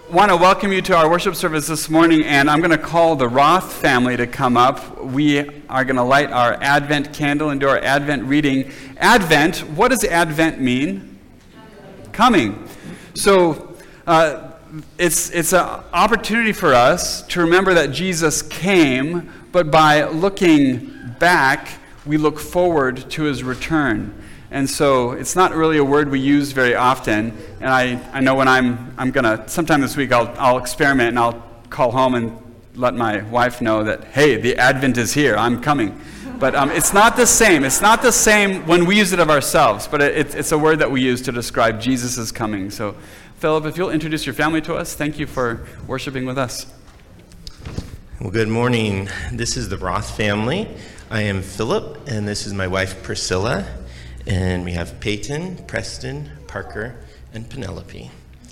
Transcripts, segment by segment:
want to welcome you to our worship service this morning, and I'm going to call the Roth family to come up. We are going to light our Advent candle and do our Advent reading. Advent, what does Advent mean? Coming. So it's an opportunity for us to remember that Jesus came, but by looking back, we look forward to his return. And so it's not really a word we use very often. And I know when I'm going to, sometime this week, I'll experiment and I'll call home and let my wife know that, hey, the Advent is here, I'm coming. But it's not the same. It's not the same when we use it of ourselves, but it's a word that we use to describe Jesus' coming. So, Philip, if you'll introduce your family to us, thank you for worshiping with us. Well, good morning. This is the Roth family. I am Philip, and this is my wife, Priscilla. And we have Peyton, Preston, Parker, and Penelope.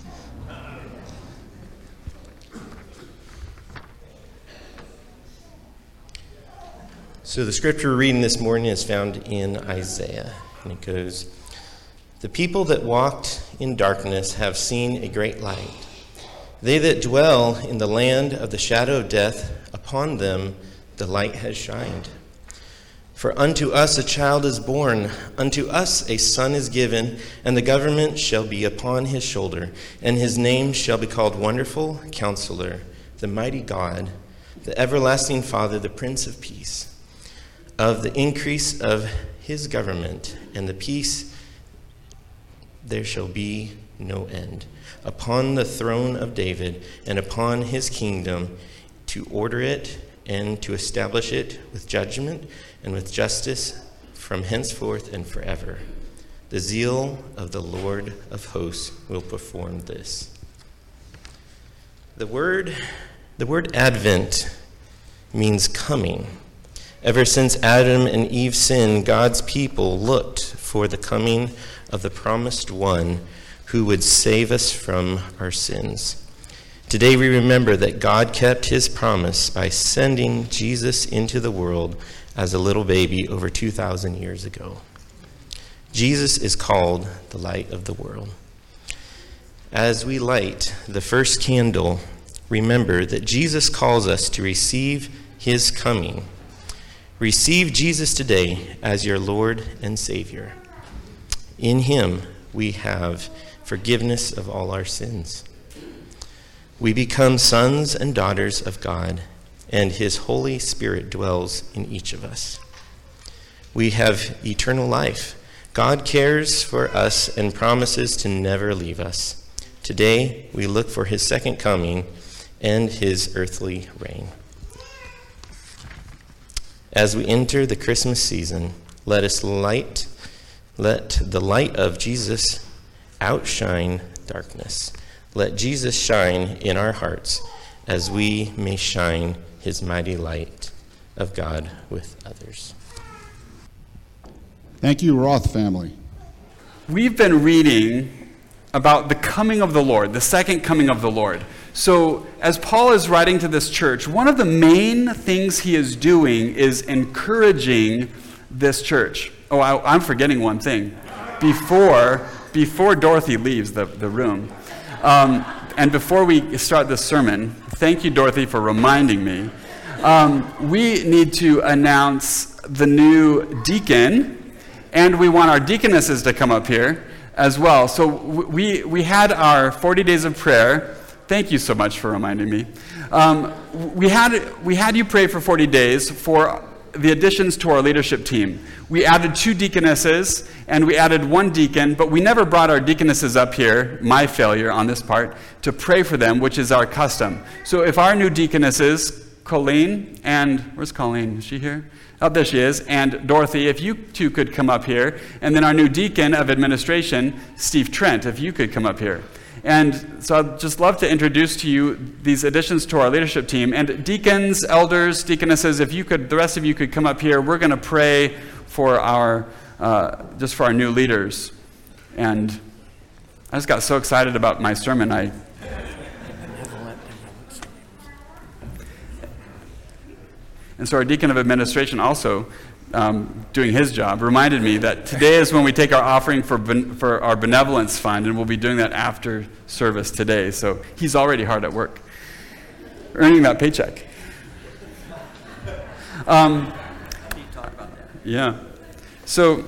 So the scripture we're reading this morning is found in Isaiah. And it goes, "The people that walked in darkness have seen a great light. They that dwell in the land of the shadow of death, upon them the light has shined. For unto us a child is born, unto us a son is given, and the government shall be upon his shoulder, and his name shall be called Wonderful Counselor, the Mighty God, the Everlasting Father, the Prince of Peace. Of the increase of his government and the peace there shall be no end, upon the throne of David and upon his kingdom, to order it and to establish it with judgment and with justice from henceforth and forever. The zeal of the Lord of hosts will perform this." The word Advent means coming. Ever since Adam and Eve sinned, God's people looked for the coming of the promised one who would save us from our sins. Today we remember that God kept his promise by sending Jesus into the world as a little baby over 2,000 years ago. Jesus is called the light of the world. As we light the first candle, remember that Jesus calls us to receive his coming. Receive Jesus today as your Lord and Savior. In him we have forgiveness of all our sins. We become sons and daughters of God, and his Holy Spirit dwells in each of us. We have eternal life. God cares for us and promises to never leave us. Today, we look for his second coming and his earthly reign. As we enter the Christmas season, let the light of Jesus outshine darkness. Let Jesus shine in our hearts as we may shine his mighty light of God with others. Thank you, Roth family. We've been reading about the coming of the Lord, the second coming of the Lord. So as Paul is writing to this church, one of the main things he is doing is encouraging this church. Oh, I'm forgetting one thing. Before Dorothy leaves the room, and before we start the sermon, thank you, Dorothy, for reminding me. We need to announce the new deacon, and we want our deaconesses to come up here as well. So we had our 40 days of prayer. Thank you so much for reminding me. We had you pray for 40 days for the additions to our leadership team. We added 2 deaconesses and we added 1 deacon, but we never brought our deaconesses up here, my failure on this part, to pray for them, which is our custom. So if our new deaconesses, Colleen and, where's Colleen? Is she here? Oh, there she is. And Dorothy, if you two could come up here. And then our new deacon of administration, Steve Trent, if you could come up here. And so I'd just love to introduce to you these additions to our leadership team. And deacons, elders, deaconesses, if you could, the rest of you could come up here. We're going to pray for our, just for our new leaders. And I just got so excited about my sermon. And so our deacon of administration also, doing his job, reminded me that today is when we take our offering for our benevolence fund, and we'll be doing that after service today. So he's already hard at work, earning that paycheck. Yeah. So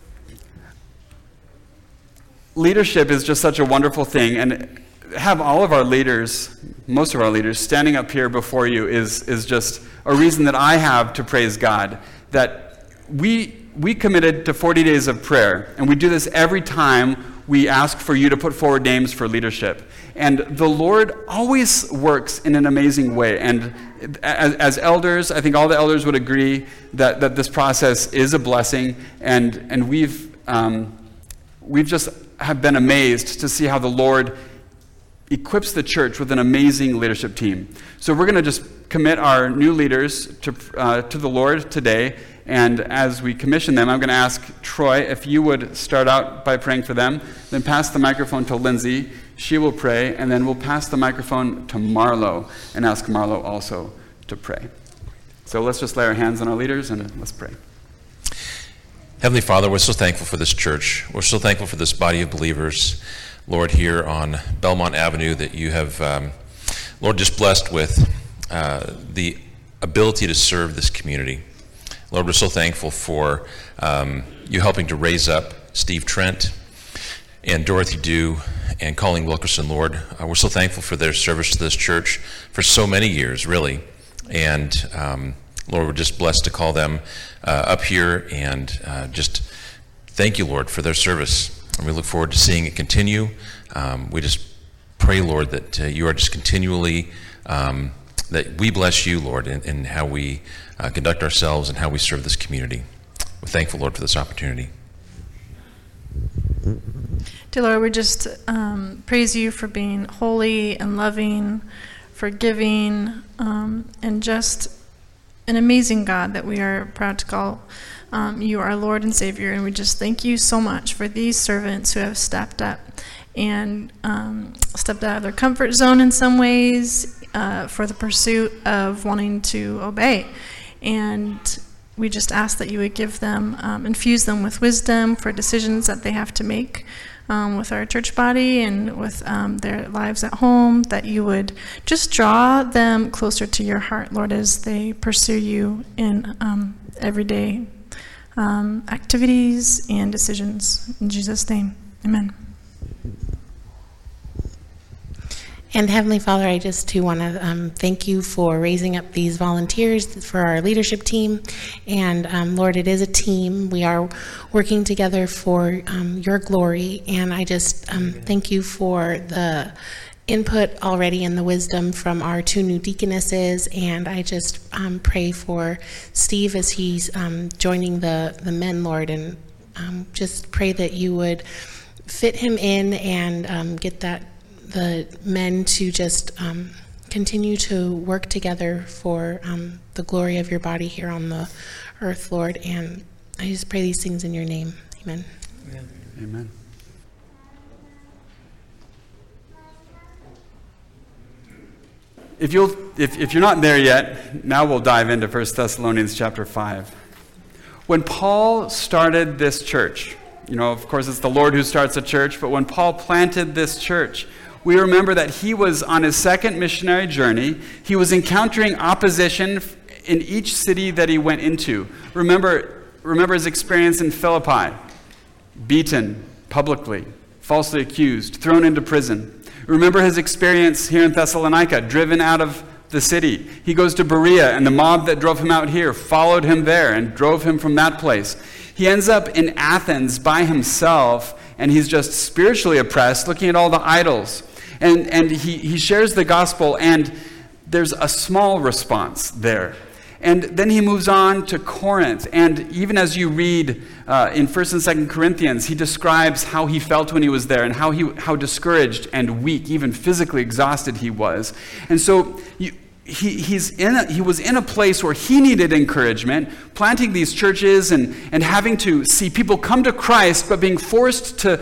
leadership is just such a wonderful thing, and have all of our leaders, most of our leaders, standing up here before you is just a reason that I have to praise God, that we committed to 40 days of prayer, and we do this every time we ask for you to put forward names for leadership. And the Lord always works in an amazing way. And as elders, I think all the elders would agree that this process is a blessing, and we've just have been amazed to see how the Lord equips the church with an amazing leadership team. So we're going to just commit our new leaders to the Lord today. And as we commission them, I'm going to ask Troy if you would start out by praying for them, then pass the microphone to Lindsay. She will pray, and then we'll pass the microphone to Marlo and ask Marlo also to pray. So let's just lay our hands on our leaders and let's pray. Heavenly Father, we're so thankful for this church. We're so thankful for this body of believers, Lord, here on Belmont Avenue that you have, Lord, just blessed with the ability to serve this community. Lord, we're so thankful for you helping to raise up Steve Trent and Dorothy Dew and Colleen Wilkerson, Lord. We're so thankful for their service to this church for so many years, really. And Lord, we're just blessed to call them up here, and just thank you, Lord, for their service. And we look forward to seeing it continue. We just pray, Lord, that you are just continually, that we bless you, Lord, in how we conduct ourselves and how we serve this community. We're thankful, Lord, for this opportunity. Dear Lord, we just praise you for being holy and loving, forgiving, and just an amazing God that we are proud to call you our Lord and Savior. And we just thank you so much for these servants who have stepped up and stepped out of their comfort zone in some ways for the pursuit of wanting to obey. And we just ask that you would give them, infuse them with wisdom for decisions that they have to make with our church body and with their lives at home, that you would just draw them closer to your heart, Lord, as they pursue you in everyday activities and decisions. In Jesus' name, amen. And Heavenly Father, I just too want to thank you for raising up these volunteers for our leadership team. And Lord, it is a team. We are working together for your glory. And I just thank you for the input already and the wisdom from our two new deaconesses. And I just pray for Steve as he's joining the men, Lord, and just pray that you would fit him in and get the men to just continue to work together for the glory of your body here on the earth, Lord. And I just pray these things in your name. Amen. Amen. Amen. If you're not there yet, now we'll dive into 1 Thessalonians chapter 5. When Paul started this church, of course it's the Lord who starts a church, but when Paul planted this church, we remember that he was on his second missionary journey. He was encountering opposition in each city that he went into. Remember his experience in Philippi, beaten publicly, falsely accused, thrown into prison. Remember his experience here in Thessalonica, driven out of the city. He goes to Berea, and the mob that drove him out here followed him there and drove him from that place. He ends up in Athens by himself, and he's just spiritually oppressed, looking at all the idols. And he shares the gospel, and there's a small response there. And then he moves on to Corinth. And even as you read in 1st and 2nd Corinthians, he describes how he felt when he was there and how discouraged and weak, even physically exhausted he was. And so he was in a place where he needed encouragement, planting these churches and having to see people come to Christ, but being forced to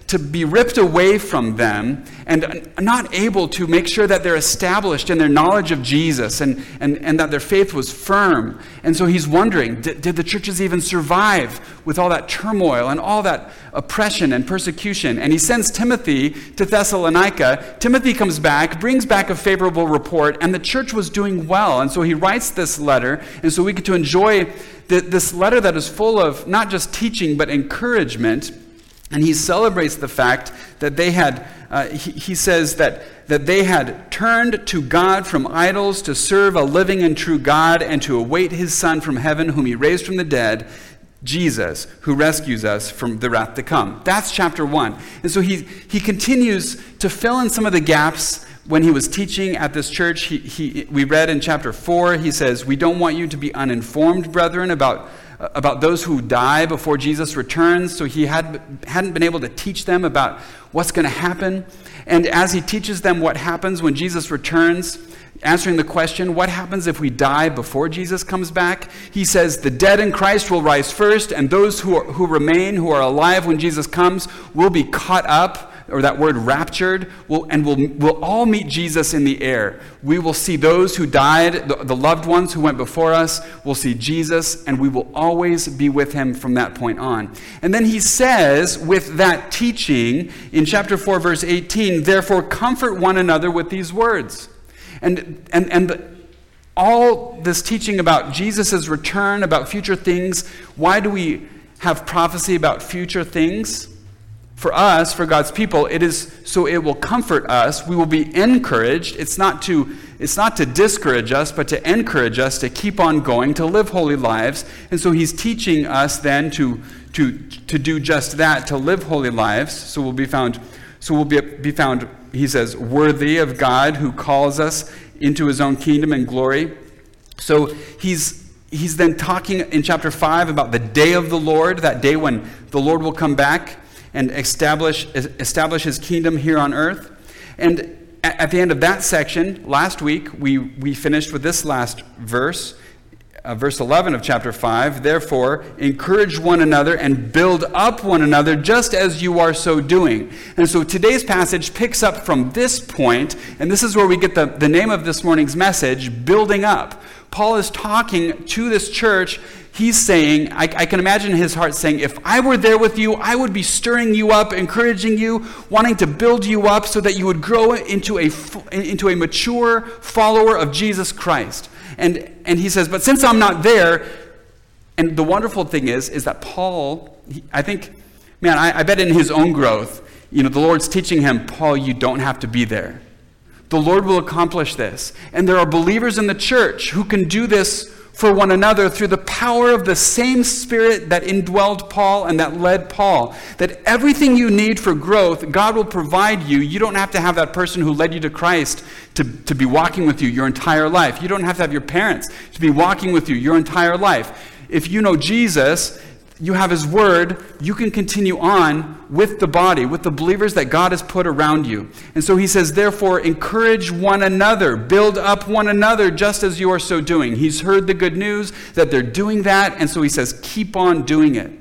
to be ripped away from them and not able to make sure that they're established in their knowledge of Jesus and that their faith was firm. And so he's wondering, did the churches even survive with all that turmoil and all that oppression and persecution? And he sends Timothy to Thessalonica. Timothy comes back, brings back a favorable report, and the church was doing well. And so he writes this letter, and so we get to enjoy this letter that is full of not just teaching but encouragement. And he celebrates the fact that they had, he says that they had turned to God from idols to serve a living and true God and to await his Son from heaven, whom he raised from the dead, Jesus, who rescues us from the wrath to come. That's chapter 1. And so he continues to fill in some of the gaps when he was teaching at this church. We read in chapter 4, he says, "We don't want you to be uninformed, brethren, about those who die before Jesus returns." So he hadn't been able to teach them about what's going to happen. And as he teaches them what happens when Jesus returns, answering the question, what happens if we die before Jesus comes back? He says, the dead in Christ will rise first, and those who remain, who are alive when Jesus comes, will be caught up, or that word raptured, we'll all meet Jesus in the air. We will see those who died, the loved ones who went before us, we'll see Jesus, and we will always be with him from that point on. And then he says, with that teaching, in chapter 4, verse 18, therefore comfort one another with these words. And all this teaching about Jesus' return, about future things, why do we have prophecy about future things? For us, for God's people, it is so it will comfort us. We will be encouraged. It's not to discourage us, but to encourage us to keep on going, to live holy lives. And so he's teaching us then to do just that, to live holy lives. So we'll be found, he says, worthy of God who calls us into his own kingdom and glory. So he's then talking in chapter 5 about the day of the Lord, that day when the Lord will come back and establish his kingdom here on earth. And at the end of that section, last week, we finished with this last verse, verse 11 of chapter 5. Therefore, encourage one another and build up one another just as you are so doing. And so today's passage picks up from this point, and this is where we get the name of this morning's message, building up. Paul is talking to this church. He's saying, I can imagine his heart saying, if I were there with you, I would be stirring you up, encouraging you, wanting to build you up so that you would grow into a mature follower of Jesus Christ. And he says, but since I'm not there, and the wonderful thing is that Paul, I think, I bet in his own growth, the Lord's teaching him, Paul, you don't have to be there. The Lord will accomplish this. And there are believers in the church who can do this for one another through the power of the same Spirit that indwelled Paul and that led Paul. That everything you need for growth, God will provide you. You don't have to have that person who led you to Christ to be walking with you your entire life. You don't have to have your parents to be walking with you your entire life. If you know Jesus, you have his word, you can continue on with the body, with the believers that God has put around you. And so he says, therefore, encourage one another, build up one another just as you are so doing. He's heard the good news that they're doing that, and so he says, keep on doing it.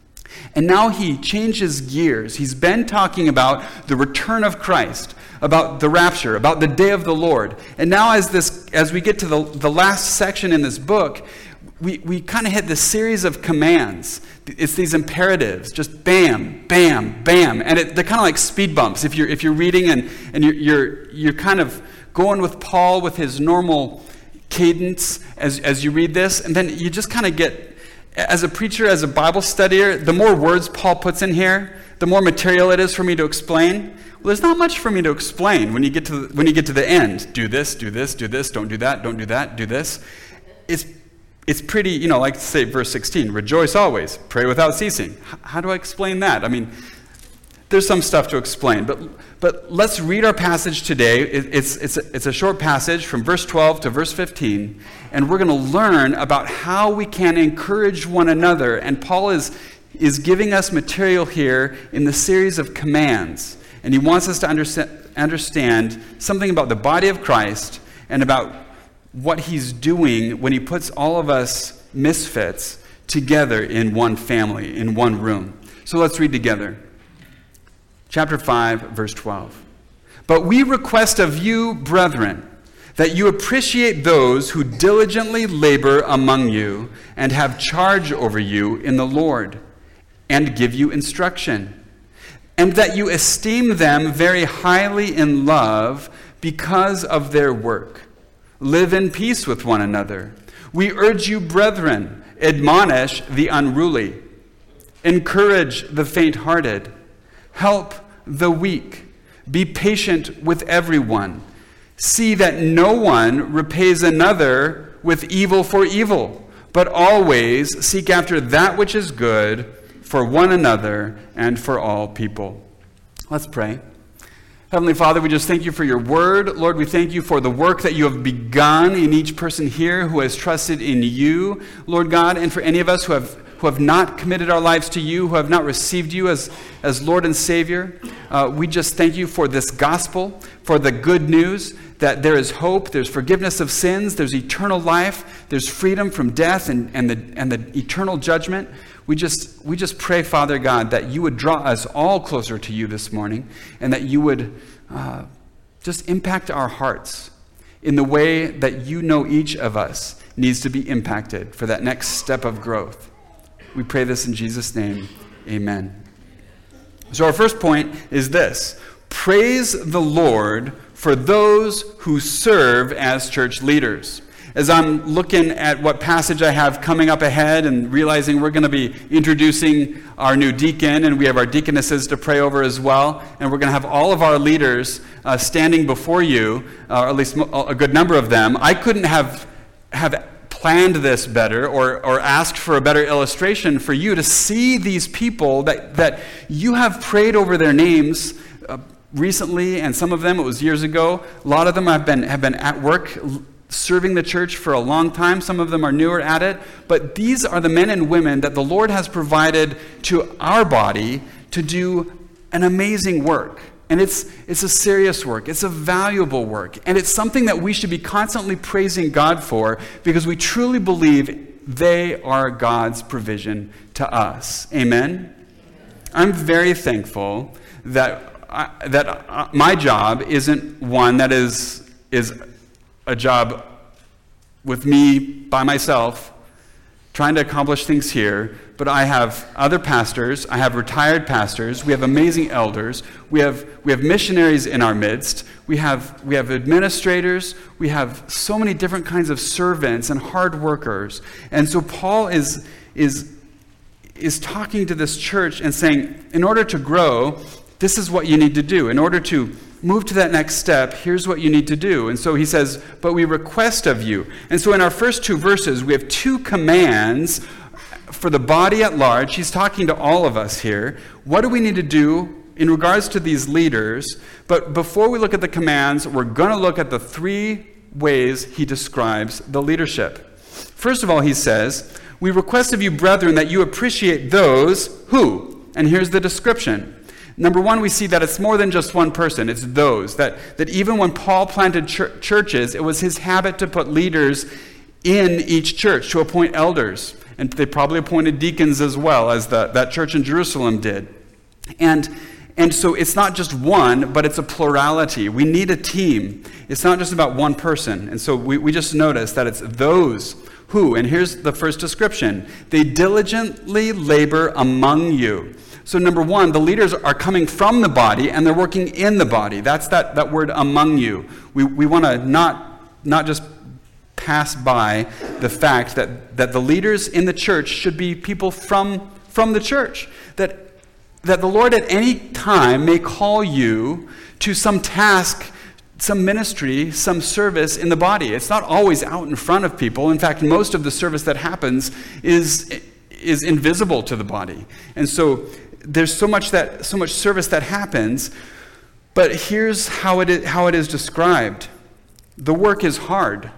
And now he changes gears. He's been talking about the return of Christ, about the rapture, about the day of the Lord. And now as we get to the last section in this book, we kind of hit this series of commands. It's these imperatives, just bam, bam, bam, and they're kind of like speed bumps. If you're reading and you're kind of going with Paul with his normal cadence as you read this, and then you just kind of get, as a preacher, as a Bible studier, the more words Paul puts in here, the more material it is for me to explain. Well, there's not much for me to explain when you get to the end. Do this, do this, do this. Don't do that. Don't do that. Do this. It's pretty, like say verse 16, rejoice always, pray without ceasing. How do I explain that? There's some stuff to explain, but let's read our passage today. It's a short passage from verse 12 to verse 15, and we're going to learn about how we can encourage one another. And Paul is giving us material here in the series of commands, and he wants us to understand something about the body of Christ and about what he's doing when he puts all of us misfits together in one family, in one room. So let's read together. Chapter 5, verse 12. But we request of you, brethren, that you appreciate those who diligently labor among you and have charge over you in the Lord and give you instruction, and that you esteem them very highly in love because of their work. Live in peace with one another. We urge you, brethren, admonish the unruly, encourage the faint-hearted, help the weak, be patient with everyone. See that no one repays another with evil for evil, but always seek after that which is good for one another and for all people. Let's pray. Heavenly Father, we just thank you for your word. Lord, we thank you for the work that you have begun in each person here who has trusted in you, Lord God, and for any of us who have not committed our lives to you, who have not received you as Lord and Savior. We just thank you for this gospel, for the good news that there is hope, there's forgiveness of sins, there's eternal life, there's freedom from death and the eternal judgment. We just pray, Father God, that you would draw us all closer to you this morning, and that you would just impact our hearts in the way that you know each of us needs to be impacted for that next step of growth. We pray this in Jesus' name. Amen. So our first point is this: praise the Lord for those who serve as church leaders. As I'm looking at what passage I have coming up ahead and realizing we're going to be introducing our new deacon, and we have our deaconesses to pray over as well, and we're going to have all of our leaders standing before you, or at least a good number of them, I couldn't have planned this better or asked for a better illustration for you to see these people that you have prayed over their names recently, and some of them it was years ago. A lot of them have been at work serving the church for a long time. Some of them are newer at it. But these are the men and women that the Lord has provided to our body to do an amazing work. And it's a serious work. It's a valuable work. And it's something that we should be constantly praising God for, because we truly believe they are God's provision to us. Amen? I'm very thankful that my job isn't one that is a job with me by myself trying to accomplish things here, but I have other pastors, I have retired pastors, we have amazing elders, we have missionaries in our midst, we have administrators, we have so many different kinds of servants and hard workers. And so Paul is talking to this church and saying, in order to grow, this is what you need to do. In order to move to that next step, here's what you need to do. And so he says, but we request of you. And so in our first two verses, we have two commands for the body at large. He's talking to all of us here. What do we need to do in regards to these leaders? But before we look at the commands, we're going to look at the three ways he describes the leadership. First of all, he says, we request of you, brethren, that you appreciate those who, and here's the description. Number one, we see that it's more than just one person. It's those. That even when Paul planted churches, it was his habit to put leaders in each church, to appoint elders. And they probably appointed deacons as well, as that church in Jerusalem did. And so it's not just one, but it's a plurality. We need a team. It's not just about one person. And so we just notice that it's those who, and here's the first description, they diligently labor among you. So number one, the leaders are coming from the body and they're working in the body. That's that word among you. We want to not just pass by the fact that the leaders in the church should be people from the church. That the Lord at any time may call you to some task, some ministry, some service in the body. It's not always out in front of people. In fact, most of the service that happens is invisible to the body. And so there's so much service that happens, but here's how it is described. The work is hard.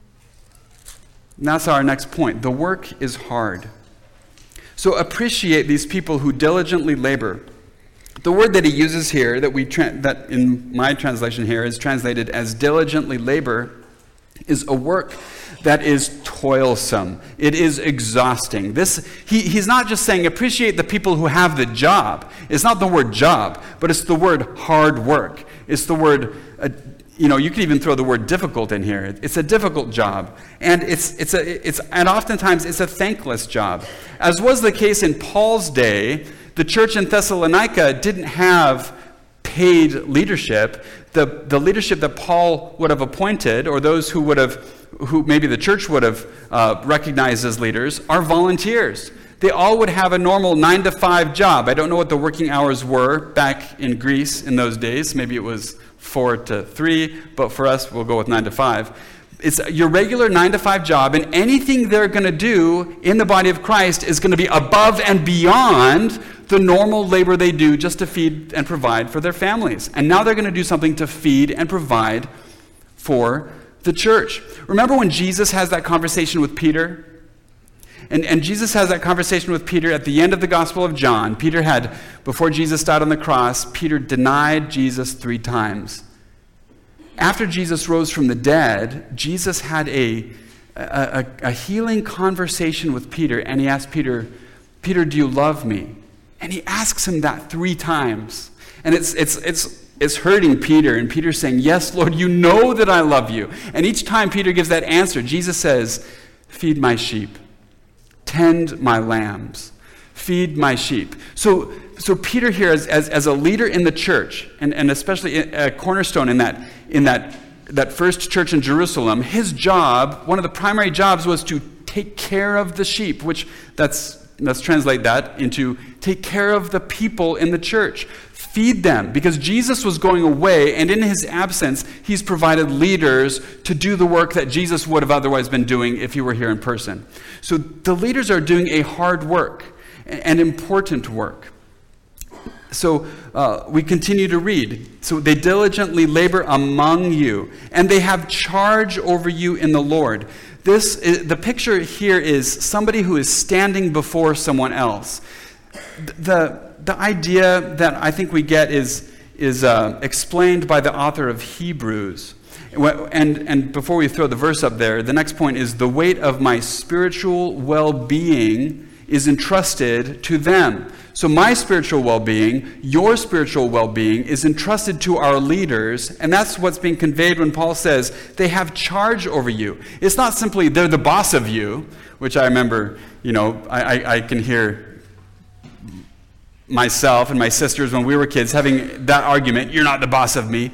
And that's our next point. The work is hard. So appreciate these people who diligently labor. The word that he uses here, that in my translation here is translated as diligently labor, is a work that is toilsome. It is exhausting. He's not just saying appreciate the people who have the job. It's not the word job, but it's the word hard work. It's the word, you could even throw the word difficult in here. It's a difficult job. And and oftentimes it's a thankless job. As was the case in Paul's day, the church in Thessalonica didn't have paid leadership. The leadership that Paul would have appointed, or those who maybe the church would have recognized as leaders, are volunteers. They all would have a normal 9-to-5 job. I don't know what the working hours were back in Greece in those days. Maybe it was 4 to 3, but for us, we'll go with 9 to 5. It's your regular 9-to-5 job, and anything they're going to do in the body of Christ is going to be above and beyond the normal labor they do just to feed and provide for their families. And now they're going to do something to feed and provide for the church. Remember when Jesus has that conversation with Peter? And Jesus has that conversation with Peter at the end of the Gospel of John. Before Jesus died on the cross, Peter denied Jesus 3 times. After Jesus rose from the dead, Jesus had a healing conversation with Peter, and he asked Peter, "Peter, do you love me?" And he asks him that 3 times. And it's hurting Peter, and Peter's saying, "Yes, Lord, you know that I love you." And each time Peter gives that answer, Jesus says, "Feed my sheep. Tend my lambs. Feed my sheep." So Peter here, as a leader in the church, and especially a cornerstone in that first church in Jerusalem, his job, one of the primary jobs, was to take care of the sheep, which let's translate that into take care of the people in the church. Feed them, because Jesus was going away, and in his absence, he's provided leaders to do the work that Jesus would have otherwise been doing if he were here in person. So the leaders are doing a hard work, an important work. So we continue to read. So they diligently labor among you, and they have charge over you in the Lord. The picture here is somebody who is standing before someone else. The idea that I think we get is explained by the author of Hebrews. And before we throw the verse up there, the next point is the weight of my spiritual well-being is entrusted to them. So my spiritual well-being, your spiritual well-being is entrusted to our leaders, and that's what's being conveyed when Paul says they have charge over you. It's not simply they're the boss of you, which I remember, I can hear myself and my sisters when we were kids having that argument, "You're not the boss of me."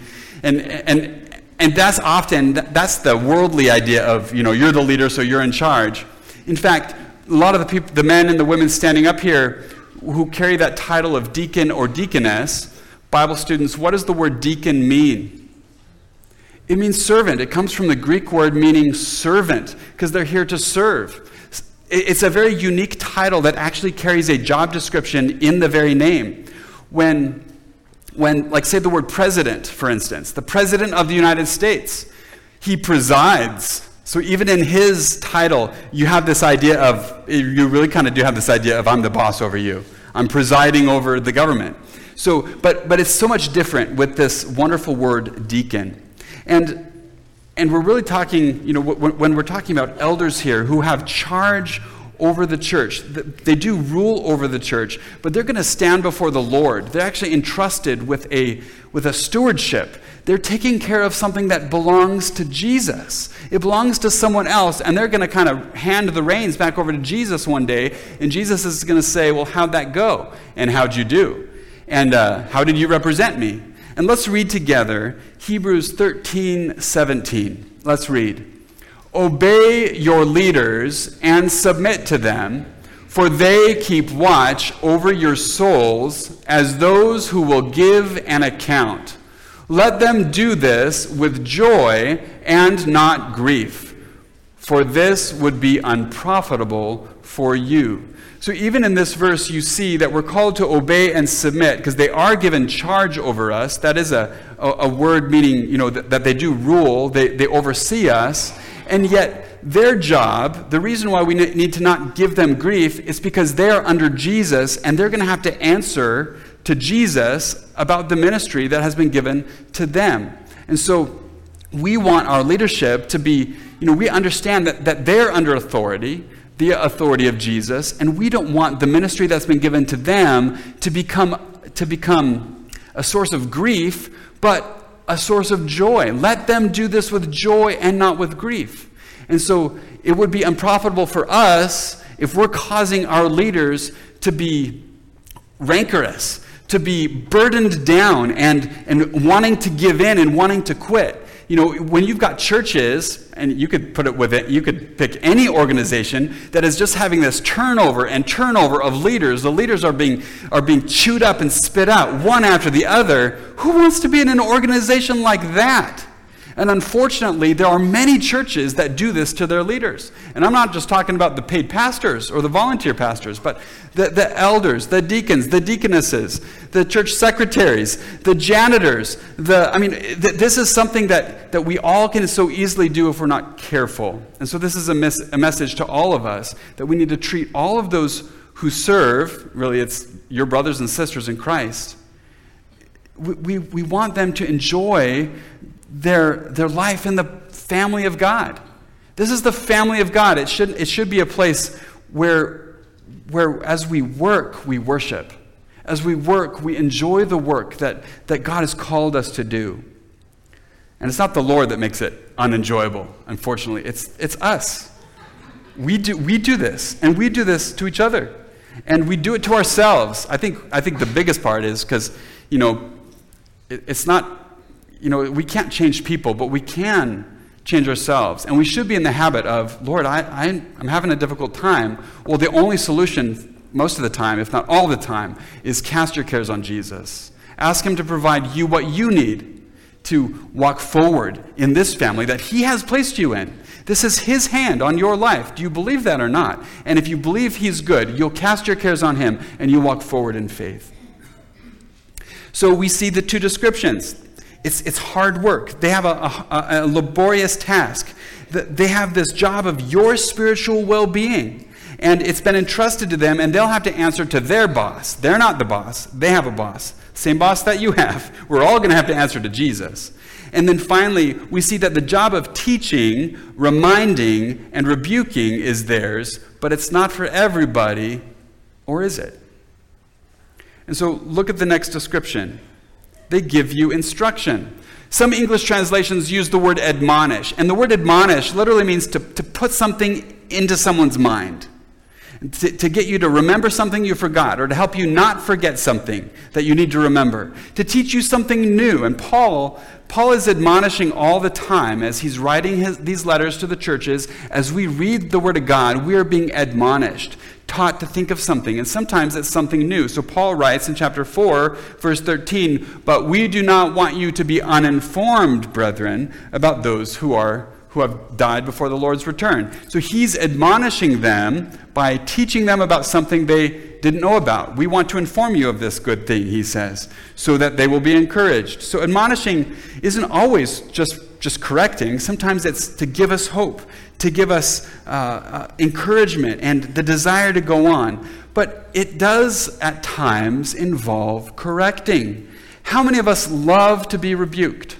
And that's the worldly idea of, you're the leader, so you're in charge. In fact, a lot of the people, the men and the women standing up here who carry that title of deacon or deaconess, Bible students, what does the word deacon mean? It means servant. It comes from the Greek word meaning servant, because they're here to serve. It's a very unique title that actually carries a job description in the very name. When like say the word president, for instance, the president of the United States, he presides. So even in his title, you have this idea of, you really kind of do have this idea of I'm the boss over you. I'm presiding over the government. So, but it's so much different with this wonderful word deacon. And we're really talking, when we're talking about elders here who have charge over the church, they do rule over the church, but they're going to stand before the Lord. They're actually entrusted with a stewardship. They're taking care of something that belongs to Jesus. It belongs to someone else, and they're going to kind of hand the reins back over to Jesus one day, and Jesus is going to say, "Well, how'd that go? And how'd you do? And how did you represent me?" And let's read together Hebrews 13:17. Let's read. "Obey your leaders and submit to them, for they keep watch over your souls as those who will give an account. Let them do this with joy and not grief, for this would be unprofitable for you." So even in this verse, you see that we're called to obey and submit, because they are given charge over us. That is a word meaning, that they do rule, they oversee us. And yet their job, the reason why we need to not give them grief is because they are under Jesus, and they're going to have to answer to Jesus about the ministry that has been given to them. And so we want our leadership to be, we understand that they're under authority, the authority of Jesus, and we don't want the ministry that's been given to them to become a source of grief, but a source of joy. Let them do this with joy and not with grief. And so it would be unprofitable for us if we're causing our leaders to be rancorous, to be burdened down and wanting to give in and wanting to quit. When you've got churches, and you could put it with it, you could pick any organization that is just having this turnover of leaders. The leaders are being chewed up and spit out one after the other. Who wants to be in an organization like that? And unfortunately, there are many churches that do this to their leaders. And I'm not just talking about the paid pastors or the volunteer pastors, but the elders, the deacons, the deaconesses, the church secretaries, the janitors. This is something that we all can so easily do if we're not careful. And so this is a message to all of us that we need to treat all of those who serve, really it's your brothers and sisters in Christ. We want them to enjoy their life in the family of God. This is the family of God. It should be a place where as we work, we worship. As we work, we enjoy the work that God has called us to do. And it's not the Lord that makes it unenjoyable, unfortunately. It's us. We do this, and we do this to each other. And we do it to ourselves. I think the biggest part is because, it's not, we can't change people, but we can change ourselves. And we should be in the habit of, Lord, I'm having a difficult time. Well, the only solution, most of the time, if not all the time, is cast your cares on Jesus. Ask him to provide you what you need to walk forward in this family that he has placed you in. This is his hand on your life. Do you believe that or not? And if you believe he's good, you'll cast your cares on him and you walk forward in faith. So we see the two descriptions. It's hard work. They have a laborious task. They have this job of your spiritual well-being. And it's been entrusted to them, and they'll have to answer to their boss. They're not the boss. They have a boss. Same boss that you have. We're all going to have to answer to Jesus. And then finally, we see that the job of teaching, reminding, and rebuking is theirs, but it's not for everybody, or is it? And so look at the next description. They give you instruction. Some English translations use the word admonish, and the word admonish literally means to put something into someone's mind, to get you to remember something you forgot, or to help you not forget something that you need to remember, to teach you something new. And Paul is admonishing all the time as he's writing these letters to the churches. As we read the Word of God, we are being admonished, taught to think of something, and sometimes it's something new. So Paul writes in chapter 4, verse 13, "But we do not want you to be uninformed, brethren, about those who have died before the Lord's return." So he's admonishing them by teaching them about something they didn't know about. We want to inform you of this good thing, he says, so that they will be encouraged. So admonishing isn't always just correcting. Sometimes it's to give us hope, to give us encouragement and the desire to go on. But it does at times involve correcting. How many of us love to be rebuked?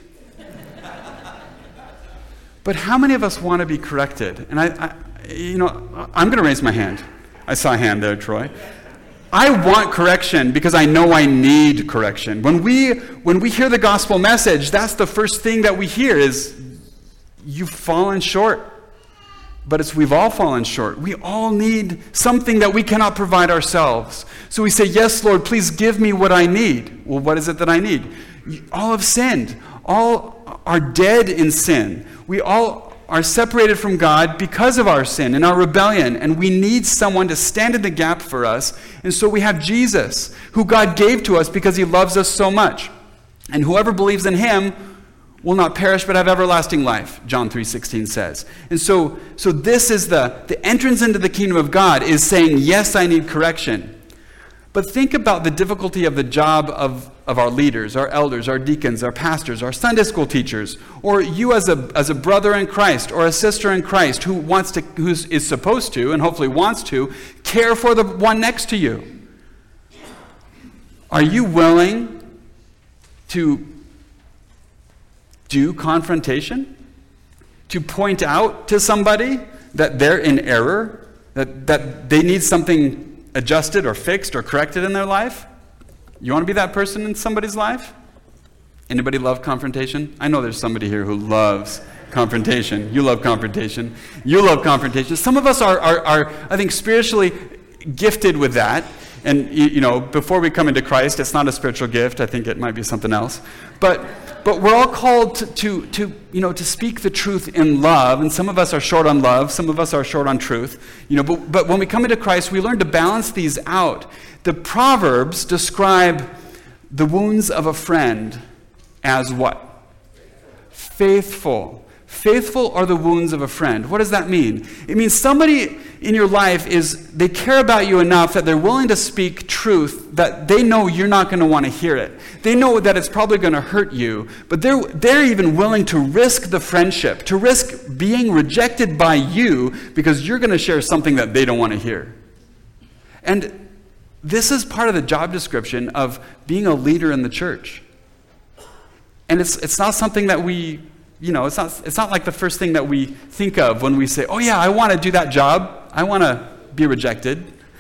But how many of us want to be corrected? And I'm going to raise my hand. I saw a hand there, Troy. I want correction because I know I need correction. When we hear the gospel message, that's the first thing that we hear is, you've fallen short. But we've all fallen short. We all need something that we cannot provide ourselves. So we say, yes, Lord, please give me what I need. Well, what is it that I need? All have sinned. All are dead in sin. We all are separated from God because of our sin and our rebellion, and we need someone to stand in the gap for us. And so we have Jesus, who God gave to us because he loves us so much. And whoever believes in him will not perish but have everlasting life, John 3:16 says. And so this is the entrance into the kingdom of God is saying, yes, I need correction. But think about the difficulty of the job of our leaders, our elders, our deacons, our pastors, our Sunday school teachers, or you as a brother in Christ or a sister in Christ who is supposed to and hopefully wants to care for the one next to you. Are you willing to do confrontation? To point out to somebody that they're in error, that they need something adjusted or fixed or corrected in their life? You want to be that person in somebody's life? Anybody love confrontation? I know there's somebody here who loves confrontation. You love confrontation. You love confrontation. Some of us are I think, spiritually gifted with that. And, before we come into Christ, it's not a spiritual gift. I think it might be something else. But we're all called to speak the truth in love. And some of us are short on love. Some of us are short on truth. But when we come into Christ, we learn to balance these out. The Proverbs describe the wounds of a friend as what? Faithful. Faithful are the wounds of a friend. What does that mean? It means somebody in your life they care about you enough that they're willing to speak truth that they know you're not going to want to hear it. They know that it's probably going to hurt you, but they're even willing to risk the friendship, to risk being rejected by you because you're going to share something that they don't want to hear. And this is part of the job description of being a leader in the church. And it's not something that we, it's not like the first thing that we think of when we say, oh yeah, I want to do that job. I want to be rejected.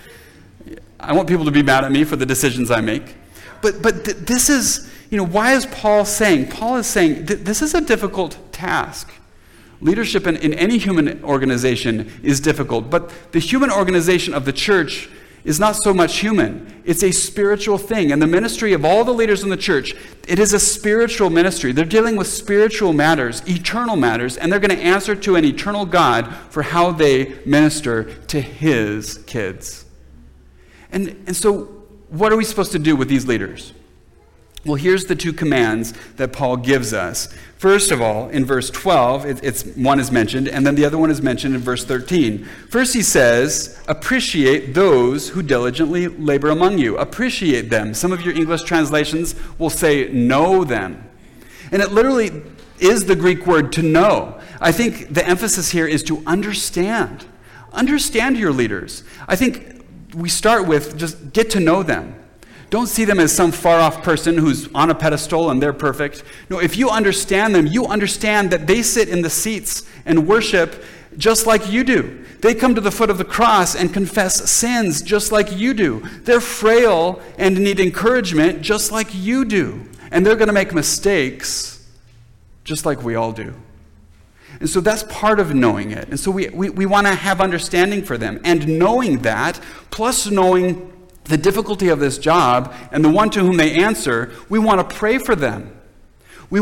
I want people to be mad at me for the decisions I make. But this is, why is Paul saying? Paul is saying this is a difficult task. Leadership in any human organization is difficult, but the human organization of the church is not so much human. It's a spiritual thing. And the ministry of all the leaders in the church, it is a spiritual ministry. They're dealing with spiritual matters, eternal matters, and they're going to answer to an eternal God for how they minister to his kids. And so what are we supposed to do with these leaders? Well, here's the two commands that Paul gives us. First of all, in verse 12, one is mentioned, and then the other one is mentioned in verse 13. First he says, appreciate those who diligently labor among you. Appreciate them. Some of your English translations will say know them. And it literally is the Greek word to know. I think the emphasis here is to understand. Understand your leaders. I think we start with just get to know them. Don't see them as some far-off person who's on a pedestal and they're perfect. No, if you understand them, you understand that they sit in the seats and worship just like you do. They come to the foot of the cross and confess sins just like you do. They're frail and need encouragement just like you do. And they're going to make mistakes just like we all do. And so that's part of knowing it. And so we want to have understanding for them. And knowing that, plus knowing the difficulty of this job and the one to whom they answer, we want to pray for them. We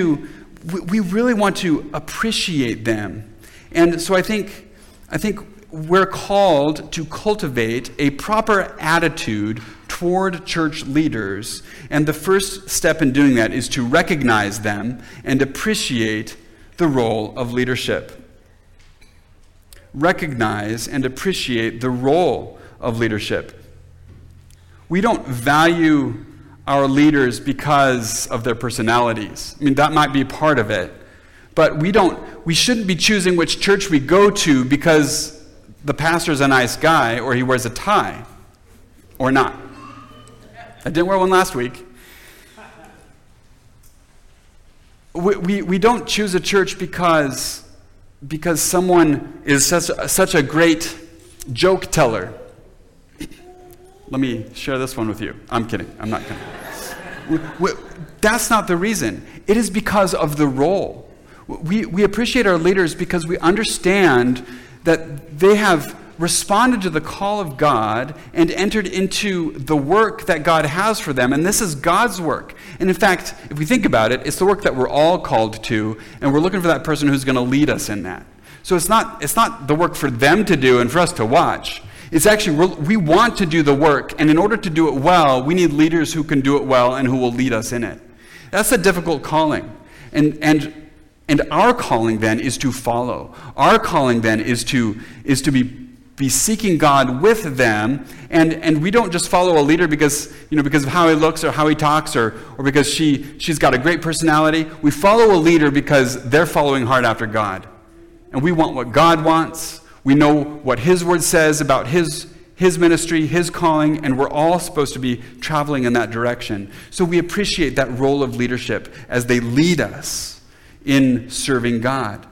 really want to appreciate them. And so I think we're called to cultivate a proper attitude toward church leaders. And the first step in doing that is to recognize them and appreciate the role of leadership. Recognize and appreciate the role of leadership. We don't value our leaders because of their personalities. I mean, that might be part of it. But we shouldn't be choosing which church we go to because the pastor's a nice guy or he wears a tie. Or not. I didn't wear one last week. We don't choose a church because someone is such a great joke teller. Let me share this one with you. I'm kidding. I'm not kidding. That's not the reason. It is because of the role. We appreciate our leaders because we understand that they have responded to the call of God and entered into the work that God has for them. And this is God's work. And in fact, if we think about it, it's the work that we're all called to, and we're looking for that person who's going to lead us in that. So it's not the work for them to do and for us to watch. It's actually, we want to do the work, and in order to do it well, we need leaders who can do it well and who will lead us in it. That's a difficult calling. And our calling then is to follow. Our calling then is to be seeking God with them, and we don't just follow a leader because of how he looks or how he talks or because she's got a great personality. We follow a leader because they're following hard after God. And we want what God wants. We know what his word says about his ministry, his calling, and we're all supposed to be traveling in that direction. So we appreciate that role of leadership as they lead us. in serving God.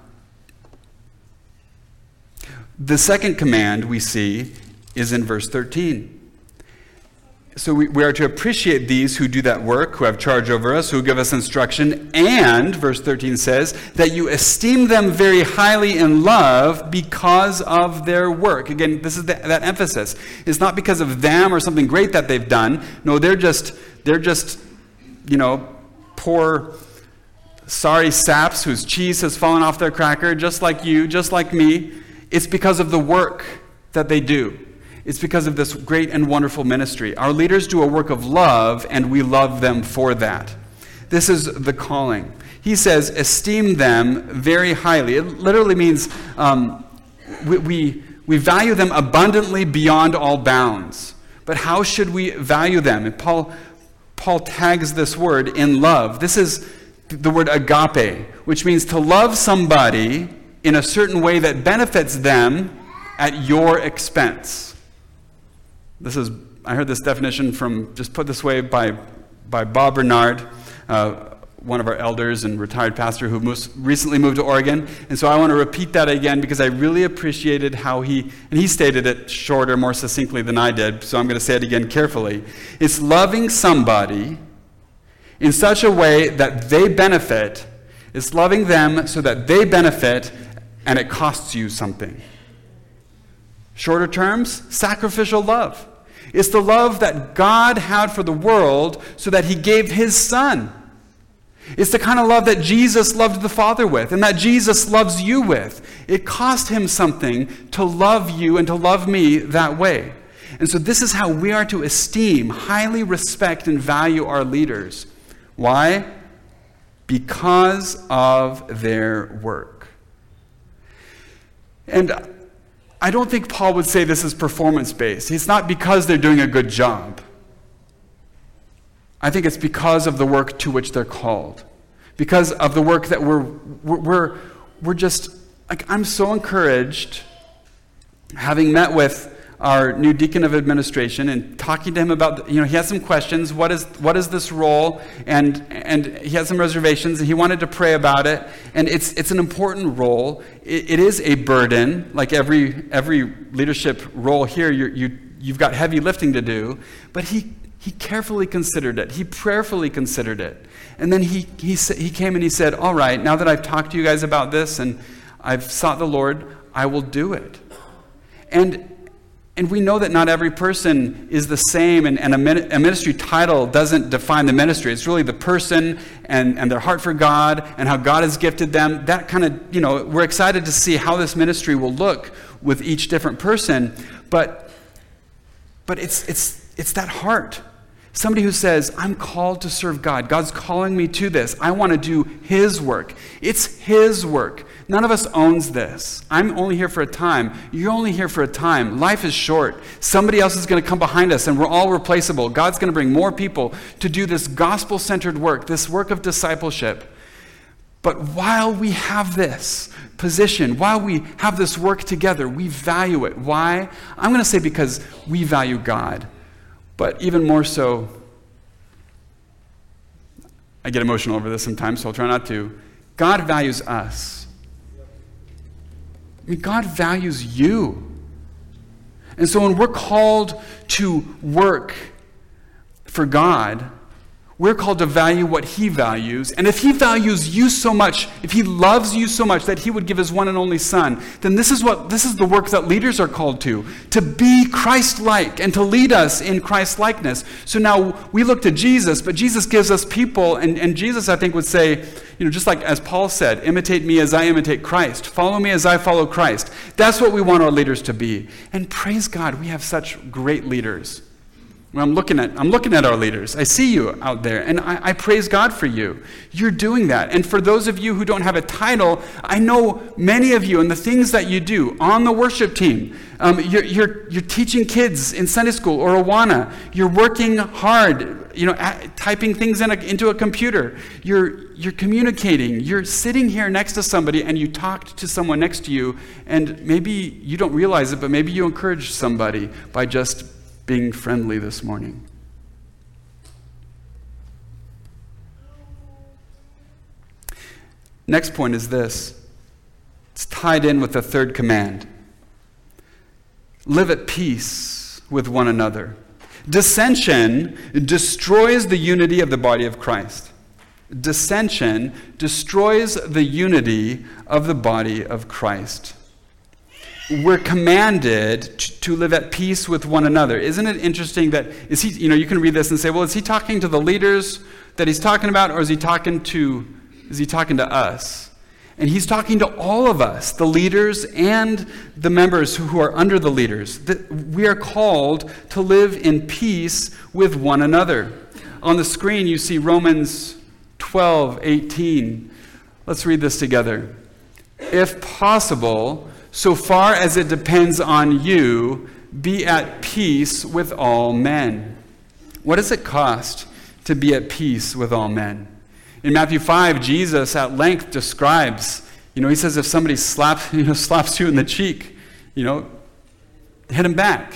The second command we see is in verse 13. So we are to appreciate these who do that work, who have charge over us, who give us instruction, and, verse 13 says, that you esteem them very highly in love because of their work. Again, this is that emphasis. It's not because of them or something great that they've done. No, they're just poor, sorry saps whose cheese has fallen off their cracker, just like you, just like me. It's because of the work that they do. It's because of this great and wonderful ministry. Our leaders do a work of love, and we love them for that. This is the calling. He says, esteem them very highly. It literally means we value them abundantly beyond all bounds. But how should we value them? And Paul tags this word in love. This is the word agape, which means to love somebody in a certain way that benefits them at your expense. I heard this definition from, just put this way, by Bob Bernard, one of our elders and retired pastor who recently moved to Oregon. And so I want to repeat that again because I really appreciated how he stated it shorter, more succinctly than I did, so I'm going to say it again carefully. It's loving somebody in such a way that they benefit. It's loving them so that they benefit and it costs you something. Shorter terms, sacrificial love. It's the love that God had for the world so that he gave his son. It's the kind of love that Jesus loved the Father with and that Jesus loves you with. It cost him something to love you and to love me that way. And so this is how we are to esteem, highly respect, and value our leaders. Why? Because of their work. And I don't think Paul would say this is performance-based. It's not because they're doing a good job. I think it's because of the work to which they're called. Because of the work that we're just, like, I'm so encouraged, having met with our new deacon of administration and talking to him about, he has some questions. What is this role? And he has some reservations, and he wanted to pray about it. And it's an important role. It is a burden, like every leadership role here. You've got heavy lifting to do. But he carefully considered it. He prayerfully considered it. And then he came and he said, all right, now that I've talked to you guys about this and I've sought the Lord, I will do it. And we know that not every person is the same, and a ministry title doesn't define the ministry. It's really the person and their heart for God and how God has gifted them. That kind of, we're excited to see how this ministry will look with each different person. But it's that heart. Somebody who says, I'm called to serve God. God's calling me to this. I want to do his work. It's his work. None of us owns this. I'm only here for a time. You're only here for a time. Life is short. Somebody else is going to come behind us, and we're all replaceable. God's going to bring more people to do this gospel-centered work, this work of discipleship. But while we have this position, while we have this work together, we value it. Why? I'm going to say because we value God. But even more so, I get emotional over this sometimes, so I'll try not to. God values us. I mean, God values you. And so when we're called to work for God, we're called to value what he values. And if he values you so much, if he loves you so much that he would give his one and only son, then this is the work that leaders are called to be Christ-like and to lead us in Christ-likeness. So now we look to Jesus, but Jesus gives us people, and Jesus, I think, would say, just like as Paul said, imitate me as I imitate Christ. Follow me as I follow Christ. That's what we want our leaders to be. And praise God, we have such great leaders. Well, I'm looking at our leaders. I see you out there, and I praise God for you. You're doing that. And for those of you who don't have a title, I know many of you and the things that you do on the worship team. You're teaching kids in Sunday school or Awana. You're working hard, typing things into a computer. You're communicating. You're sitting here next to somebody, and you talked to someone next to you, and maybe you don't realize it, but maybe you encourage somebody by just being friendly this morning. Next point is this. It's tied in with the third command. Live at peace with one another. Dissension destroys the unity of the body of Christ. Dissension destroys the unity of the body of Christ. We're commanded to live at peace with one another. Isn't it interesting that, you can read this and say, well, is he talking to the leaders that he's talking about, or is he talking to us? And he's talking to all of us, the leaders and the members who are under the leaders. We are called to live in peace with one another. On the screen, you see Romans 12:18. Let's read this together. If possible, so far as it depends on you, be at peace with all men. What does it cost to be at peace with all men? In Matthew 5, Jesus at length describes, he says if somebody slaps you in the cheek, hit him back.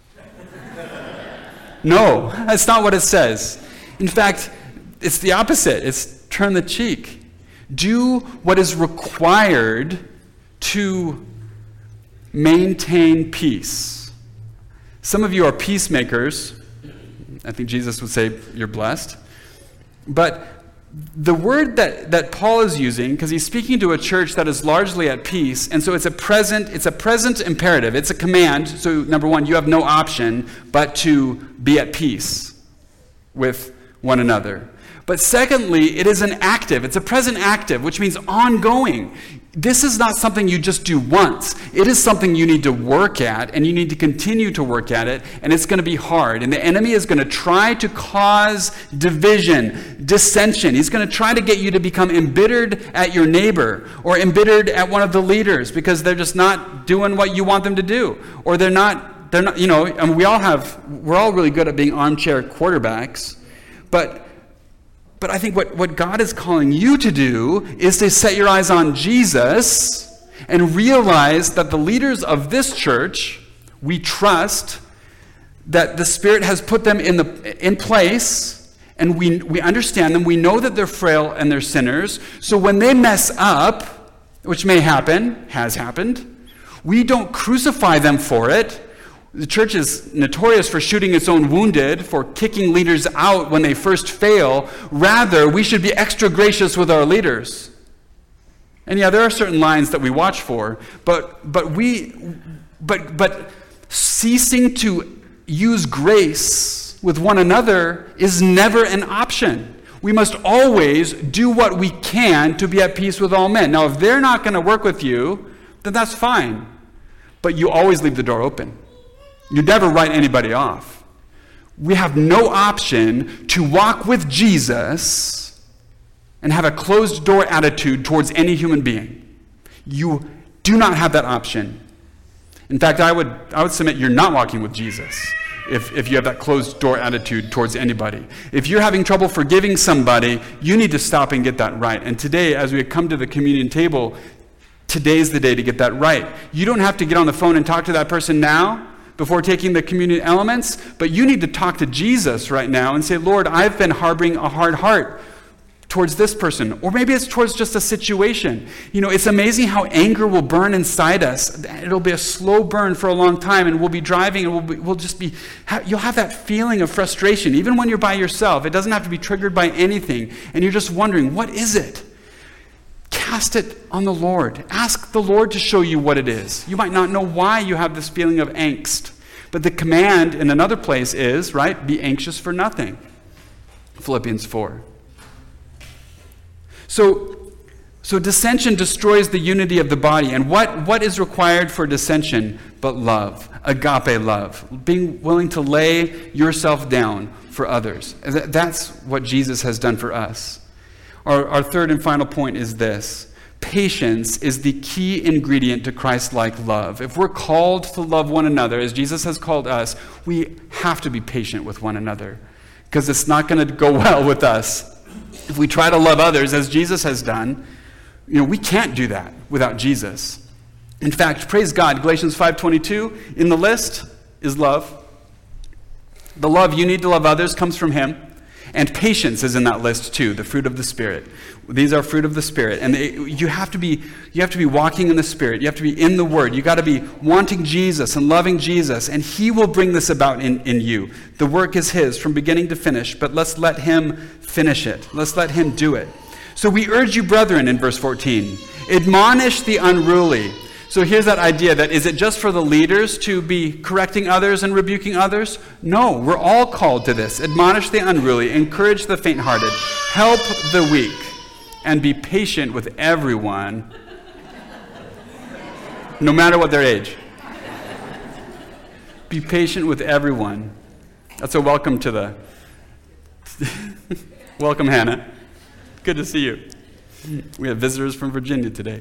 No, that's not what it says. In fact, it's the opposite. It's turn the cheek. Do what is required to maintain peace. Some of you are peacemakers. I think Jesus would say you're blessed. But the word that Paul is using, because he's speaking to a church that is largely at peace, and so it's a present imperative. It's a command. So number one, you have no option but to be at peace with one another. But secondly, it is an active. It's a present active, which means ongoing. This is not something you just do once. It is something you need to work at, and you need to continue to work at it, and it's going to be hard. And the enemy is going to try to cause division, dissension. He's going to try to get you to become embittered at your neighbor or embittered at one of the leaders because they're just not doing what you want them to do. Or they're not, and we're all really good at being armchair quarterbacks, but I think what God is calling you to do is to set your eyes on Jesus and realize that the leaders of this church, we trust that the Spirit has put them in place, and we understand them. We know that they're frail and they're sinners. So when they mess up, which may happen, has happened, we don't crucify them for it. The church is notorious for shooting its own wounded, for kicking leaders out when they first fail. Rather, we should be extra gracious with our leaders. And yeah, there are certain lines that we watch for, but ceasing to use grace with one another is never an option. We must always do what we can to be at peace with all men. Now, if they're not going to work with you, then that's fine. But you always leave the door open. You never write anybody off. We have no option to walk with Jesus and have a closed door attitude towards any human being. You do not have that option. In fact, I would submit you're not walking with Jesus if you have that closed door attitude towards anybody. If you're having trouble forgiving somebody, you need to stop and get that right. And today, as we come to the communion table, today's the day to get that right. You don't have to get on the phone and talk to that person now before taking the communion elements, but you need to talk to Jesus right now and say, Lord, I've been harboring a hard heart towards this person. Or maybe it's towards just a situation. It's amazing how anger will burn inside us. It'll be a slow burn for a long time, and we'll be driving, and you'll have that feeling of frustration, even when you're by yourself. It doesn't have to be triggered by anything, and you're just wondering, what is it? Cast it on the Lord. Ask the Lord to show you what it is. You might not know why you have this feeling of angst, but the command in another place is, right, be anxious for nothing. Philippians 4. So dissension destroys the unity of the body. And what is required for dissension but love, agape love, being willing to lay yourself down for others. That's what Jesus has done for us. Our third and final point is this. Patience is the key ingredient to Christ-like love. If we're called to love one another, as Jesus has called us, we have to be patient with one another, because it's not going to go well with us. If we try to love others as Jesus has done, we can't do that without Jesus. In fact, praise God, Galatians 5:22, in the list is love. The love you need to love others comes from him. And patience is in that list too, the fruit of the Spirit. These are fruit of the Spirit. And you have to be walking in the Spirit. You have to be in the Word. You got to be wanting Jesus and loving Jesus, and He will bring this about in you. The work is His from beginning to finish, but let's let Him finish it. Let's let Him do it. So we urge you, brethren, in verse 14, admonish the unruly. So here's that idea that, is it just for the leaders to be correcting others and rebuking others? No, we're all called to this. Admonish the unruly, encourage the faint-hearted, help the weak, and be patient with everyone, no matter what their age. Be patient with everyone. That's a welcome to the... Welcome, Hannah. Good to see you. We have visitors from Virginia today.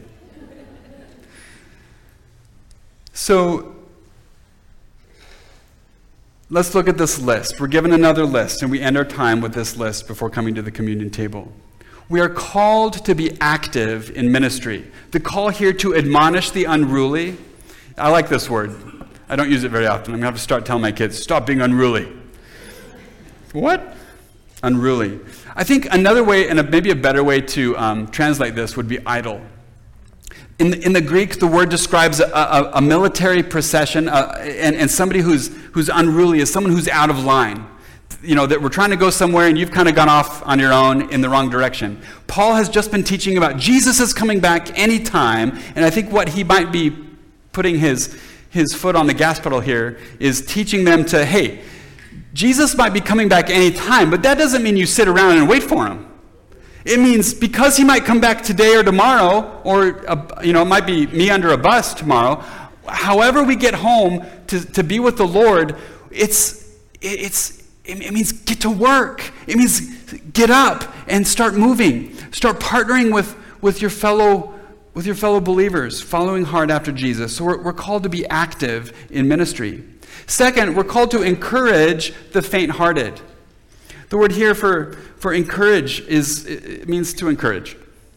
So, let's look at this list. We're given another list, and we end our time with this list before coming to the communion table. We are called to be active in ministry. The call here to admonish the unruly. I like this word. I don't use it very often. I'm going to have to start telling my kids, stop being unruly. What? Unruly. I think another way, and maybe a better way to translate this would be idle. In the Greek, the word describes a military procession, and somebody who's unruly is someone who's out of line. You know, that we're trying to go somewhere and you've kind of gone off on your own in the wrong direction. Paul has just been teaching about Jesus is coming back anytime, and I think what he might be putting his foot on the gas pedal here is teaching them to, hey, Jesus might be coming back anytime, but that doesn't mean you sit around and wait for him. It means because he might come back today or tomorrow, or it might be me under a bus tomorrow. However we get home to be with the Lord, it means get to work. It means get up and start moving. Start partnering with your fellow believers, following hard after Jesus. So we're called to be active in ministry. Second, we're called to encourage the faint-hearted. The word here for encourage it means to encourage.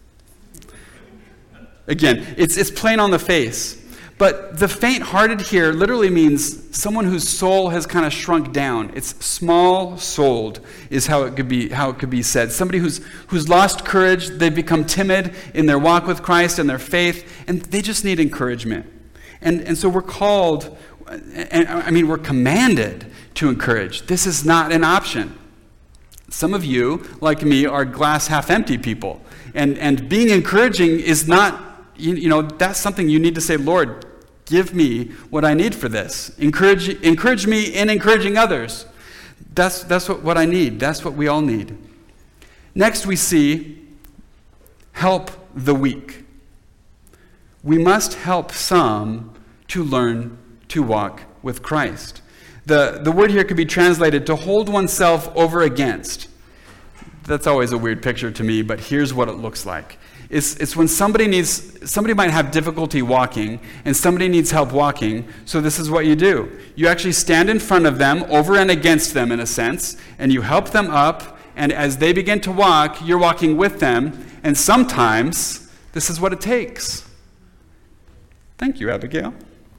Again, it's plain on the face. But the faint-hearted here literally means someone whose soul has kind of shrunk down. It's small-souled is how it could be said. Somebody who's lost courage, they've become timid in their walk with Christ and their faith, and they just need encouragement. And so we're called, we're commanded to encourage. This is not an option. Some of you, like me, are glass half empty people. And being encouraging is not, that's something you need to say, Lord, give me what I need for this. Encourage me in encouraging others. That's what I need. That's what we all need. Next we see, help the weak. We must help some to learn to walk with Christ. The word here could be translated to hold oneself over against. That's always a weird picture to me, but here's what it looks like. It's when somebody might have difficulty walking, and somebody needs help walking, so this is what you do. You actually stand in front of them, over and against them in a sense, and you help them up, and as they begin to walk, you're walking with them, and sometimes this is what it takes. Thank you, Abigail.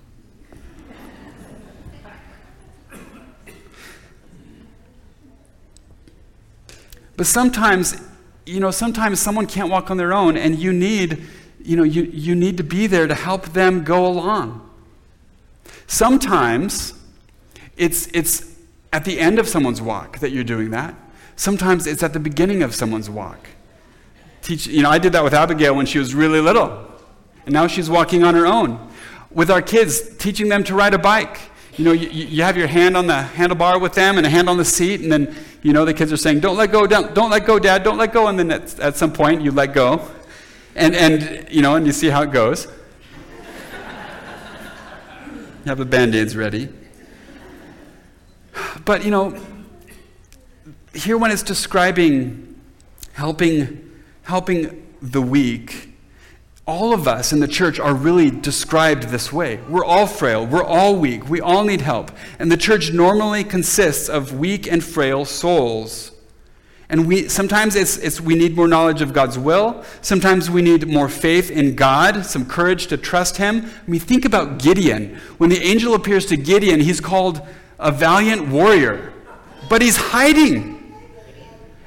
But sometimes someone can't walk on their own, and you need to be there to help them go along. Sometimes it's at the end of someone's walk that you're doing that. Sometimes it's at the beginning of someone's walk. I did that with Abigail when she was really little, and now she's walking on her own. With our kids, teaching them to ride a bike. You have your hand on the handlebar with them and a hand on the seat, and then, the kids are saying, don't let go, don't let go, Dad, don't let go, and then at some point you let go, and you see how it goes. You have the Band-Aids ready. But, here when it's describing helping the weak, all of us in the church are really described this way. We're all frail. We're all weak. We all need help. And the church normally consists of weak and frail souls. And sometimes we need more knowledge of God's will. Sometimes we need more faith in God, some courage to trust Him. Think about Gideon. When the angel appears to Gideon, he's called a valiant warrior. But he's hiding.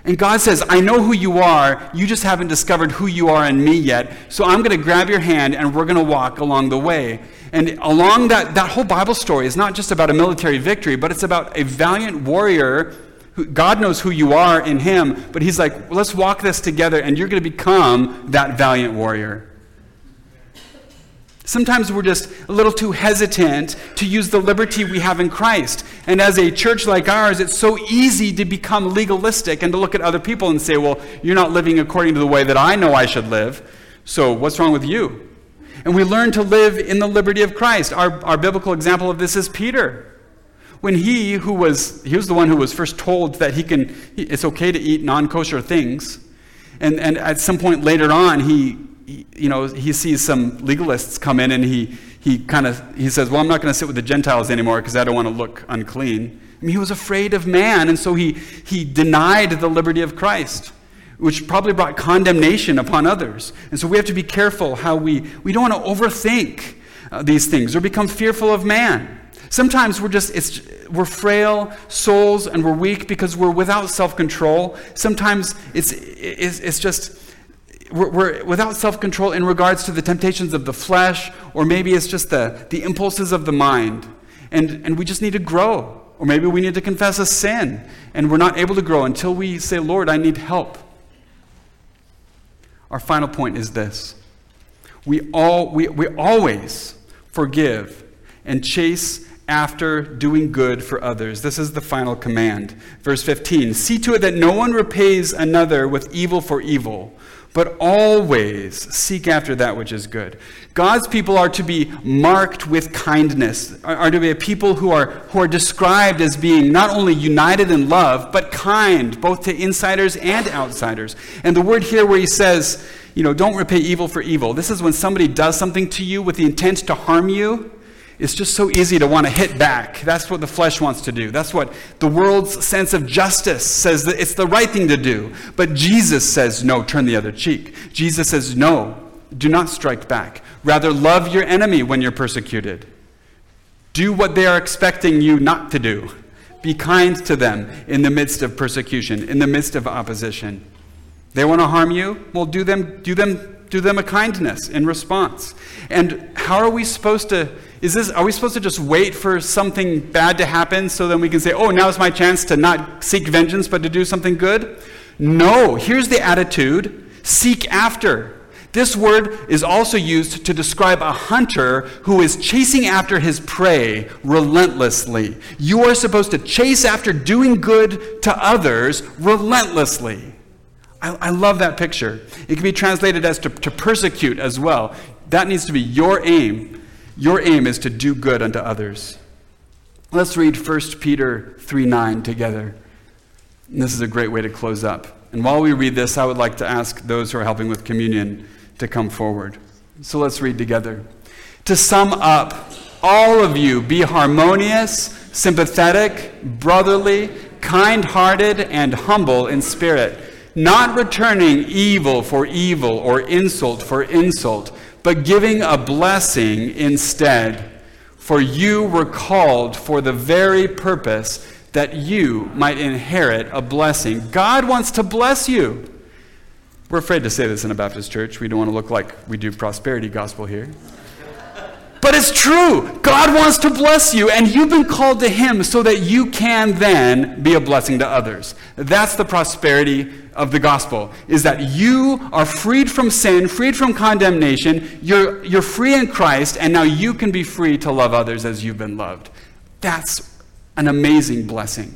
And God says, I know who you are, you just haven't discovered who you are in me yet, so I'm going to grab your hand and we're going to walk along the way. And along that whole Bible story is not just about a military victory, but it's about a valiant warrior. God knows who you are in him, but he's like, well, let's walk this together and you're going to become that valiant warrior. Sometimes we're just a little too hesitant to use the liberty we have in Christ. And as a church like ours, it's so easy to become legalistic and to look at other people and say, well, you're not living according to the way that I know I should live, so what's wrong with you? And we learn to live in the liberty of Christ. Our biblical example of this is Peter. When he was the one who was first told that it's okay to eat non-kosher things. And at some point later on, he sees some legalists come in and he says, well, I'm not going to sit with the Gentiles anymore because I don't want to look unclean. I mean, he was afraid of man, and so he denied the liberty of Christ, which probably brought condemnation upon others. And so we have to be careful how we don't want to overthink these things or become fearful of man. Sometimes we're frail souls and we're weak because we're without self-control. Sometimes it's just we're without self-control in regards to the temptations of the flesh, or maybe it's just the impulses of the mind. And we just need to grow. Or maybe we need to confess a sin, and we're not able to grow until we say, Lord, I need help. Our final point is this. We always forgive and chase after doing good for others. This is the final command. Verse 15, see to it that no one repays another with evil for evil, but always seek after that which is good. God's people are to be marked with kindness, are to be a people who are described as being not only united in love, but kind, both to insiders and outsiders. And the word here where he says, don't repay evil for evil. This is when somebody does something to you with the intent to harm you. It's just so easy to want to hit back. That's what the flesh wants to do. That's what the world's sense of justice says that it's the right thing to do. But Jesus says, no, turn the other cheek. Jesus says, no, do not strike back. Rather, love your enemy when you're persecuted. Do what they are expecting you not to do. Be kind to them in the midst of persecution, in the midst of opposition. They want to harm you? Well, do them a kindness in response. And how are we supposed to, are we supposed to just wait for something bad to happen so then we can say, oh, now's my chance to not seek vengeance but to do something good? No, here's the attitude, seek after. This word is also used to describe a hunter who is chasing after his prey relentlessly. You are supposed to chase after doing good to others relentlessly. I love that picture. It can be translated as to persecute as well. That needs to be your aim. Your aim is to do good unto others. Let's read 1 Peter 3:9 together. And this is a great way to close up. And while we read this, I would like to ask those who are helping with communion to come forward. So let's read together. To sum up, all of you be harmonious, sympathetic, brotherly, kind-hearted, and humble in spirit, not returning evil for evil or insult for insult, but giving a blessing instead. For you were called for the very purpose that you might inherit a blessing. God wants to bless you. We're afraid to say this in a Baptist church. We don't want to look like we do prosperity gospel here. But it's true. God wants to bless you, and you've been called to him so that you can then be a blessing to others. That's the prosperity of the gospel, is that you are freed from sin, freed from condemnation. You're free in Christ, and now you can be free to love others as you've been loved. That's an amazing blessing.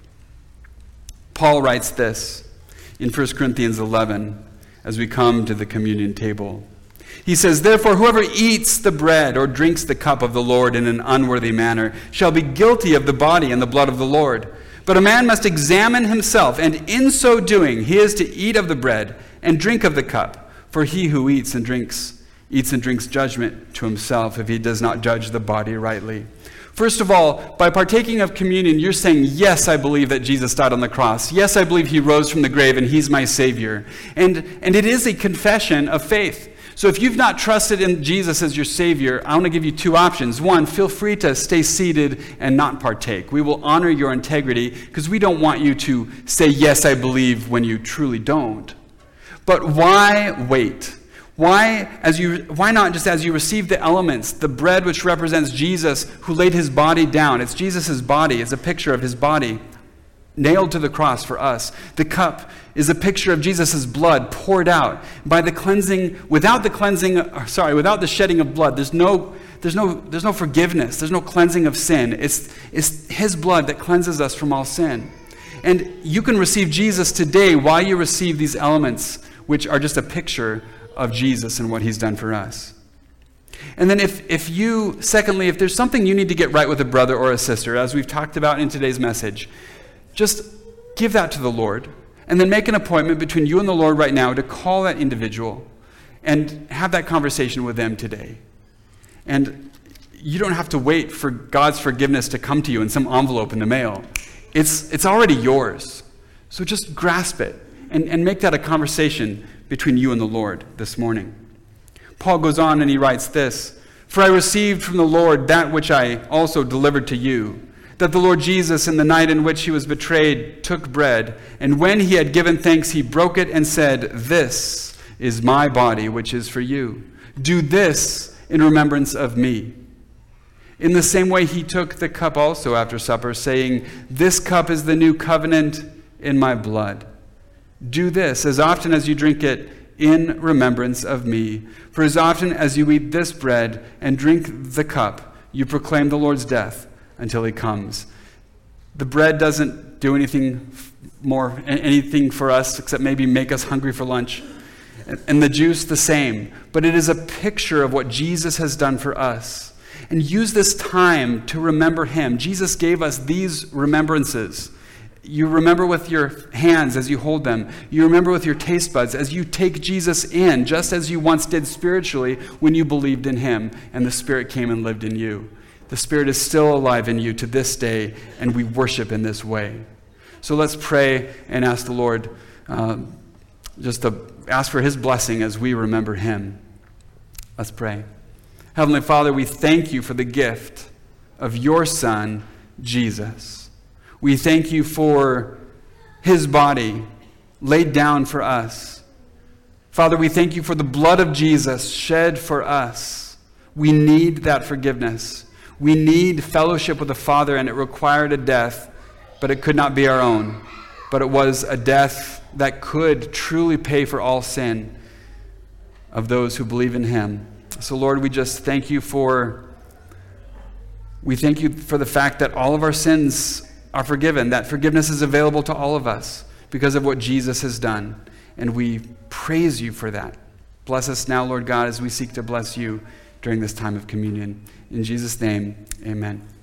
Paul writes this in 1 Corinthians 11 as we come to the communion table. He says, therefore, whoever eats the bread or drinks the cup of the Lord in an unworthy manner shall be guilty of the body and the blood of the Lord. But a man must examine himself, and in so doing he is to eat of the bread and drink of the cup. For he who eats and drinks judgment to himself if he does not judge the body rightly. First of all, by partaking of communion, you're saying, yes, I believe that Jesus died on the cross. Yes, I believe he rose from the grave and he's my Savior. And it is a confession of faith. So if you've not trusted in Jesus as your Savior, I want to give you two options. One, feel free to stay seated and not partake. We will honor your integrity because we don't want you to say, yes, I believe, when you truly don't. But why wait? Why not just as you receive the elements, the bread which represents Jesus who laid his body down? It's Jesus' body. It's a picture of his body nailed to the cross for us. The cup is a picture of Jesus' blood poured out. Without the shedding of blood, there's no forgiveness. There's no cleansing of sin. It's his blood that cleanses us from all sin. And you can receive Jesus today while you receive these elements, which are just a picture of Jesus and what he's done for us. And then if there's something you need to get right with a brother or a sister, as we've talked about in today's message, just give that to the Lord. And then make an appointment between you and the Lord right now to call that individual and have that conversation with them today. And you don't have to wait for God's forgiveness to come to you in some envelope in the mail. It's already yours. So just grasp it and make that a conversation between you and the Lord this morning. Paul goes on and he writes this, "For I received from the Lord that which I also delivered to you, that the Lord Jesus, in the night in which he was betrayed, took bread, and when he had given thanks, he broke it and said, 'This is my body, which is for you. Do this in remembrance of me.' In the same way, he took the cup also after supper, saying, 'This cup is the new covenant in my blood. Do this as often as you drink it in remembrance of me. For as often as you eat this bread and drink the cup, you proclaim the Lord's death until he comes.'" The bread doesn't do anything for us except maybe make us hungry for lunch. And the juice the same. But it is a picture of what Jesus has done for us. And use this time to remember him. Jesus gave us these remembrances. You remember with your hands as you hold them. You remember with your taste buds as you take Jesus in, just as you once did spiritually when you believed in him and the Spirit came and lived in you. The Spirit is still alive in you to this day, and we worship in this way. So let's pray and ask the Lord just to ask for his blessing as we remember him. Let's pray. Heavenly Father, we thank you for the gift of your Son, Jesus. We thank you for his body laid down for us. Father, we thank you for the blood of Jesus shed for us. We need that forgiveness. We need fellowship with the Father, and it required a death, but it could not be our own. But it was a death that could truly pay for all sin of those who believe in him. So Lord, we just thank you for the fact that all of our sins are forgiven, that forgiveness is available to all of us because of what Jesus has done. And we praise you for that. Bless us now, Lord God, as we seek to bless you during this time of communion. In Jesus' name, amen.